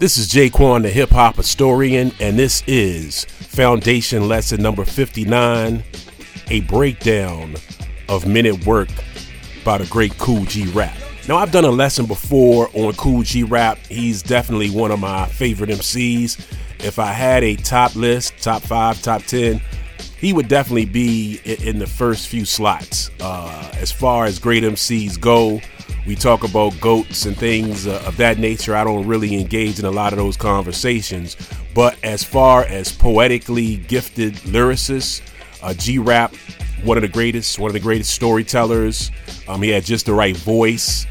This is Jaquan, the hip hop historian, and this is Foundation Lesson number 59, a breakdown of Men at Work by the great Kool G Rap. Now, I've done a lesson before on Kool G Rap. He's definitely one of my favorite MCs. If I had a top list, top 5, top 10, he would definitely be in the first few slots. As far as great MCs go, we talk about GOATs and things of that nature. I don't really engage in a lot of those conversations. But as far as poetically gifted lyricists, G-Rap, one of the greatest storytellers. He had just the right voice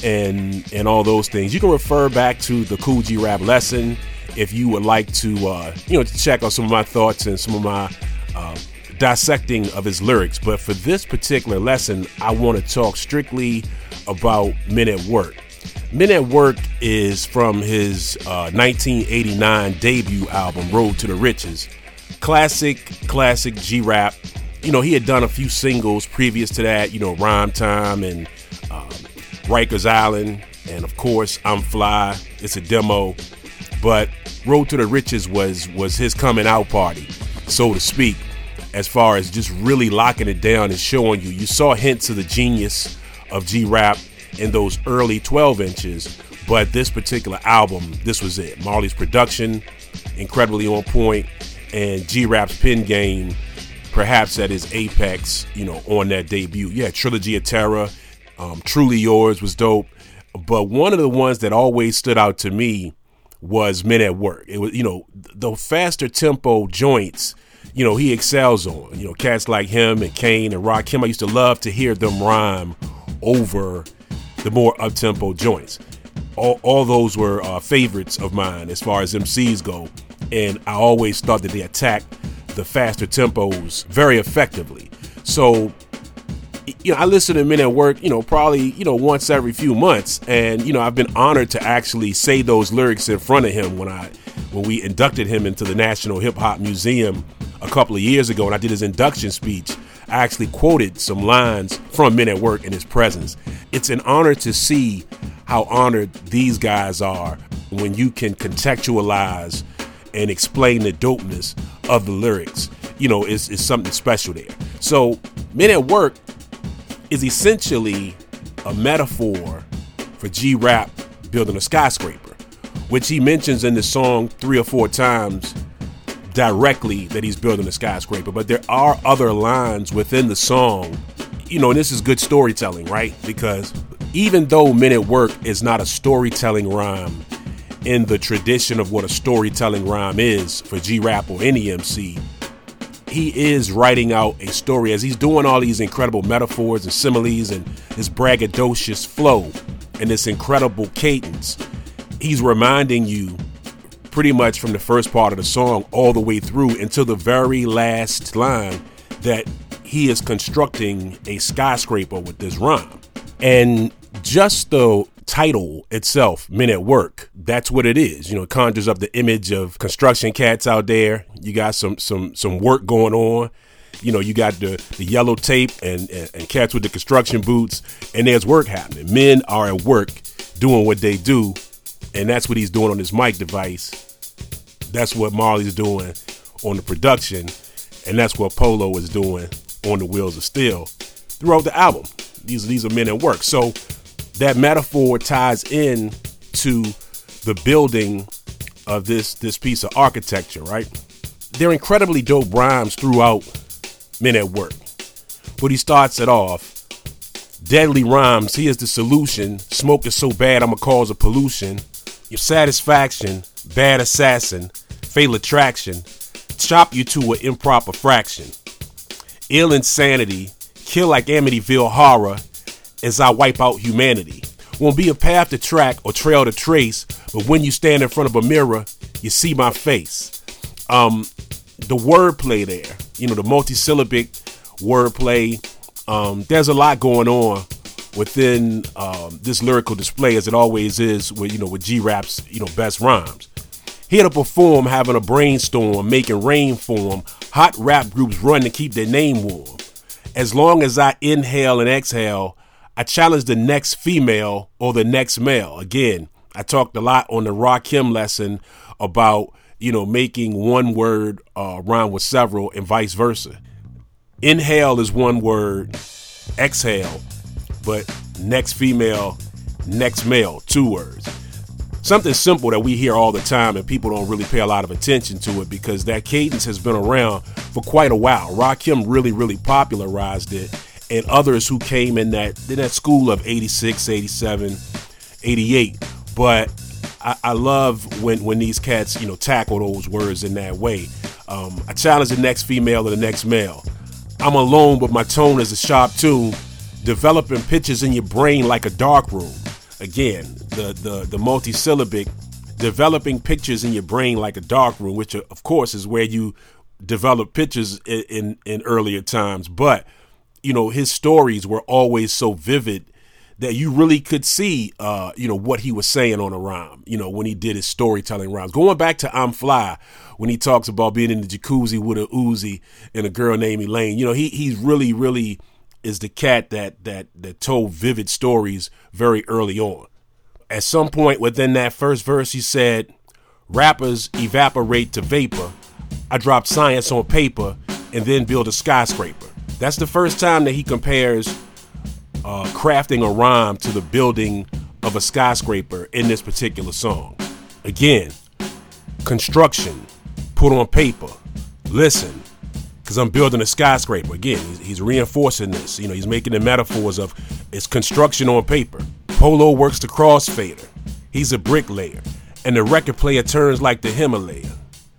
and all those things. You can refer back to the Kool G Rap lesson if you would like to, check out some of my thoughts and some of my dissecting of his lyrics. But for this particular lesson, I want to talk strictly about Men at Work. Men at Work is from his 1989 debut album, Road to the Riches. Classic G-Rap. He had done a few singles previous to that, Rhyme Time and Rikers Island, and of course, I'm Fly. It's a demo. But Road to the Riches was his coming out party, so to speak, as far as just really locking it down and showing you. You saw hints of the genius of G-Rap in those early 12 inches, but this particular album, this was it. Marley's production, incredibly on point, and G-Rap's pen game, perhaps at his apex, on that debut. Yeah, Trilogy of Terror, Truly Yours was dope, but one of the ones that always stood out to me was Men at Work. It was, the faster tempo joints, he excels on. Cats like him and Kane and Rakim, I used to love to hear them rhyme over the more up-tempo joints. All those were favorites of mine as far as MCs go, and I always thought that they attacked the faster tempos very effectively. So, I listen to Men at Work, probably, once every few months, and, I've been honored to actually say those lyrics in front of him when we inducted him into the National Hip Hop Museum a couple of years ago, and I did his induction speech. I actually quoted some lines from Men at Work in his presence. It's an honor to see how honored these guys are when you can contextualize and explain the dopeness of the lyrics. It's something special there. So Men at Work is essentially a metaphor for G-Rap building a skyscraper, which he mentions in the song 3 or 4 times directly that he's building a skyscraper. But there are other lines within the song, and this is good storytelling, right? Because even though Men at Work is not a storytelling rhyme in the tradition of what a storytelling rhyme is for G-Rap or any MC, he is writing out a story as he's doing all these incredible metaphors and similes and this braggadocious flow and this incredible cadence. He's reminding you pretty much from the first part of the song all the way through until the very last line that he is constructing a skyscraper with this rhyme. And just the title itself, Men at Work, that's what it is. It conjures up the image of construction cats out there. You got some work going on. You got the yellow tape and cats with the construction boots, and there's work happening. Men are at work doing what they do, and that's what he's doing on his mic device. That's what Marley's doing on the production, and that's what Polo is doing on the Wheels of Steel throughout the album. These are Men at Work. So that metaphor ties in to the building of this piece of architecture, right? They're incredibly dope rhymes throughout Men at Work. But he starts it off. Deadly rhymes, he is the solution. Smoke is so bad, I'ma cause a pollution. Your satisfaction, bad assassin, fatal attraction, chop you to an improper fraction. Ill insanity, kill like Amityville horror as I wipe out humanity. Won't be a path to track or trail to trace, but when you stand in front of a mirror, you see my face. The wordplay there, the multisyllabic wordplay, there's a lot going on within this lyrical display, as it always is with G-Rap's best rhymes. Here to perform, having a brainstorm, making rain form. Hot rap groups run to keep their name warm. As long as I inhale and exhale, I challenge the next female or the next male. Again, I talked a lot on the Rakim lesson about, making one word rhyme with several and vice versa. Inhale is one word, exhale, but next female, next male, 2 words. Something simple that we hear all the time and people don't really pay a lot of attention to it because that cadence has been around for quite a while. Rakim really, really popularized it, and others who came in that school of 86, 87, 88. But I love when these cats, tackle those words in that way. I challenge the next female or the next male. I'm alone, but my tone is a sharp tune, developing pictures in your brain like a dark room. Again, the multisyllabic, developing pictures in your brain like a dark room, which of course is where you develop pictures in earlier times. But, his stories were always so vivid that you really could see, what he was saying on a rhyme, when he did his storytelling rhymes. Going back to I'm Fly, when he talks about being in the jacuzzi with a Uzi and a girl named Elaine, he's really, really is the cat that told vivid stories very early on. At some point within that first verse, he said, rappers evaporate to vapor. I drop science on paper and then build a skyscraper. That's the first time that he compares crafting a rhyme to the building of a skyscraper in this particular song. Again, construction, put on paper, listen, because I'm building a skyscraper. Again, he's reinforcing this. He's making the metaphors of it's construction on paper. Polo works the crossfader. He's a bricklayer. And the record player turns like the Himalaya.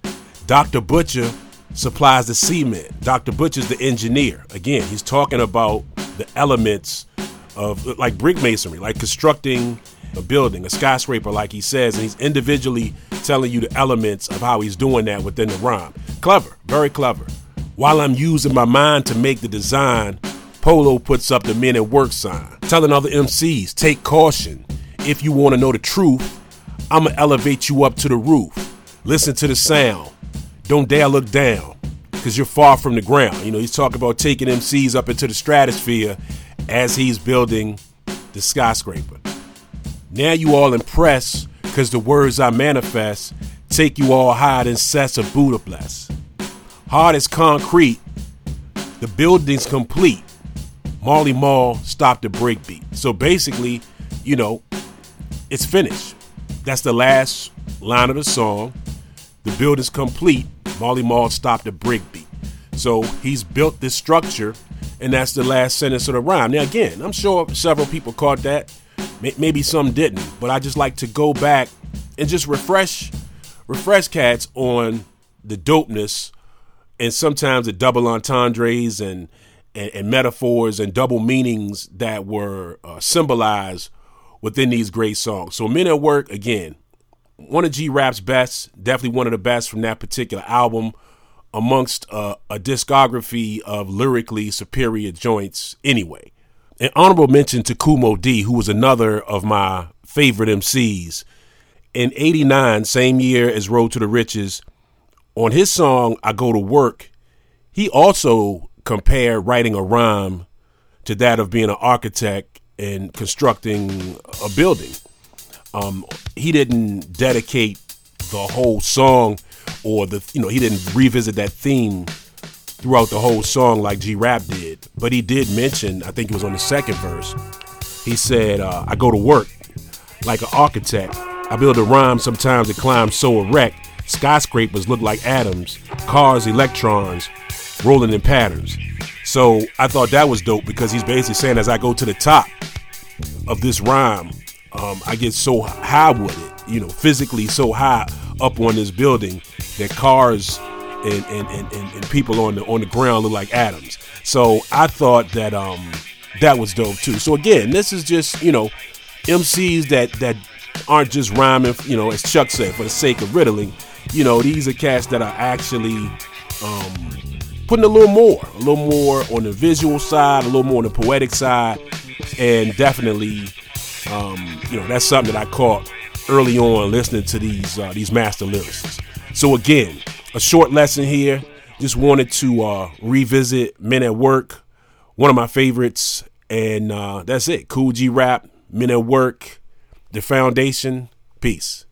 Dr. Butcher supplies the cement. Dr. Butcher's the engineer. Again, he's talking about the elements of like brick masonry, like constructing a building, a skyscraper, like he says, and he's individually telling you the elements of how he's doing that within the rhyme. Clever, very clever. While I'm using my mind to make the design, Polo puts up the men at work sign, telling other MCs, take caution. If you want to know the truth, I'ma elevate you up to the roof. Listen to the sound. Don't dare look down, because you're far from the ground. He's talking about taking MCs up into the stratosphere as he's building the skyscraper. Now you all impressed, because the words I manifest take you all higher than sets of Buddha bless. Hard as concrete, the building's complete. Marley Marl stopped the breakbeat. So basically, it's finished. That's the last line of the song. The building's complete. Marley Marl stopped the breakbeat. So he's built this structure, and that's the last sentence of the rhyme. Now again, I'm sure several people caught that. Maybe some didn't, but I just like to go back and just refresh cats on the dopeness and sometimes the double entendres and metaphors and double meanings that were symbolized within these great songs. So Men at Work, again, one of G-Rap's best, definitely one of the best from that particular album, amongst a discography of lyrically superior joints anyway. An honorable mention to Kool Moe Dee, who was another of my favorite MCs. In 89, same year as Road to the Riches, on his song, I Go to Work, he also compared writing a rhyme to that of being an architect and constructing a building. He didn't dedicate the whole song or he didn't revisit that theme throughout the whole song like G-Rap did. But he did mention, I think it was on the second verse, he said, I go to work like an architect. I build a rhyme sometimes it climbs so erect. Skyscrapers look like atoms, cars, electrons, rolling in patterns. So I thought that was dope because he's basically saying as I go to the top of this rhyme, I get so high with it, physically so high up on this building that cars and people on the ground look like atoms. So I thought that that was dope too. So again, this is just, MCs that aren't just rhyming, as Chuck said, for the sake of riddling. These are cats that are actually putting a little more on the visual side, a little more on the poetic side, and definitely, that's something that I caught early on listening to these master lyricists. So again, a short lesson here. Just wanted to revisit Men at Work, one of my favorites, and that's it. Kool G Rap, Men at Work, The Foundation, Peace.